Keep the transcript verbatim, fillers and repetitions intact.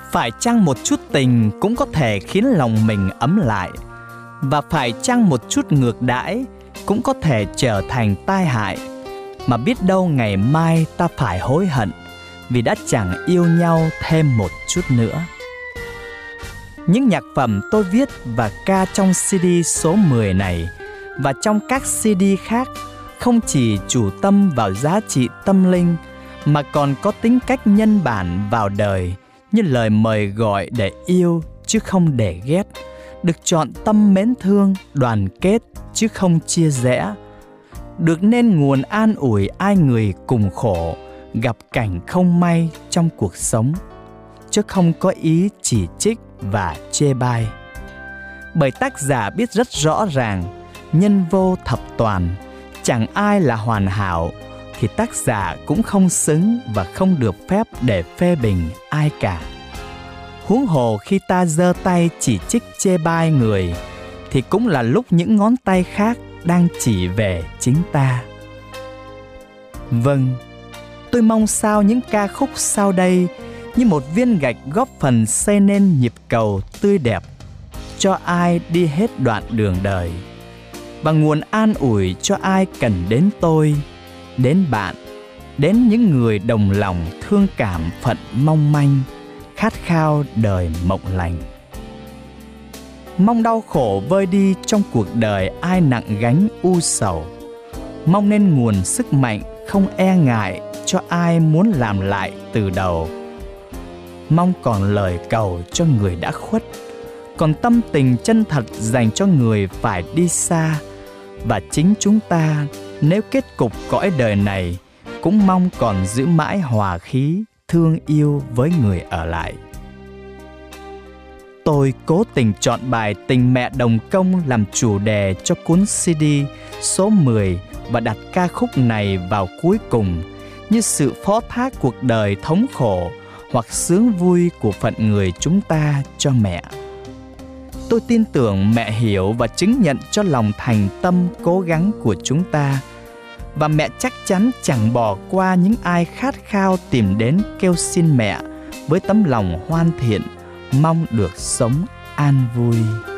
Phải chăng một chút tình cũng có thể khiến lòng mình ấm lại, và phải chăng một chút ngược đãi cũng có thể trở thành tai hại, mà biết đâu ngày mai ta phải hối hận vì đã chẳng yêu nhau thêm một chút nữa. Những nhạc phẩm tôi viết và ca trong xê đê số mười này và trong các xê đê khác không chỉ chủ tâm vào giá trị tâm linh mà còn có tính cách nhân bản vào đời, như lời mời gọi để yêu chứ không để ghét, được chọn tâm mến thương, đoàn kết chứ không chia rẽ, được nên nguồn an ủi ai người cùng khổ, gặp cảnh không may trong cuộc sống, chứ không có ý chỉ trích và chê bai. Bởi tác giả biết rất rõ ràng, nhân vô thập toàn, chẳng ai là hoàn hảo, thì tác giả cũng không xứng và không được phép để phê bình ai cả. Huống hồ khi ta giơ tay chỉ trích chê bai người, thì cũng là lúc những ngón tay khác đang chỉ về chính ta. Vâng, tôi mong sao những ca khúc sau đây như một viên gạch góp phần xây nên nhịp cầu tươi đẹp cho ai đi hết đoạn đường đời, và nguồn an ủi cho ai cần đến tôi, đến bạn, đến những người đồng lòng thương cảm phận mong manh, khát khao đời mộng lành. Mong đau khổ vơi đi trong cuộc đời ai nặng gánh u sầu, mong nên nguồn sức mạnh không e ngại cho ai muốn làm lại từ đầu. Mong còn lời cầu cho người đã khuất, còn tâm tình chân thật dành cho người phải đi xa. Và chính chúng ta, nếu kết cục cõi đời này, cũng mong còn giữ mãi hòa khí, thương yêu với người ở lại. Tôi cố tình chọn bài Tình Mẹ Đồng Công làm chủ đề cho cuốn xê đê số mười và đặt ca khúc này vào cuối cùng như sự phó thác cuộc đời thống khổ hoặc sướng vui của phận người chúng ta cho mẹ. Tôi tin tưởng mẹ hiểu và chứng nhận cho lòng thành tâm cố gắng của chúng ta, và mẹ chắc chắn chẳng bỏ qua những ai khát khao tìm đến kêu xin mẹ với tấm lòng hoan thiện, mong được sống an vui.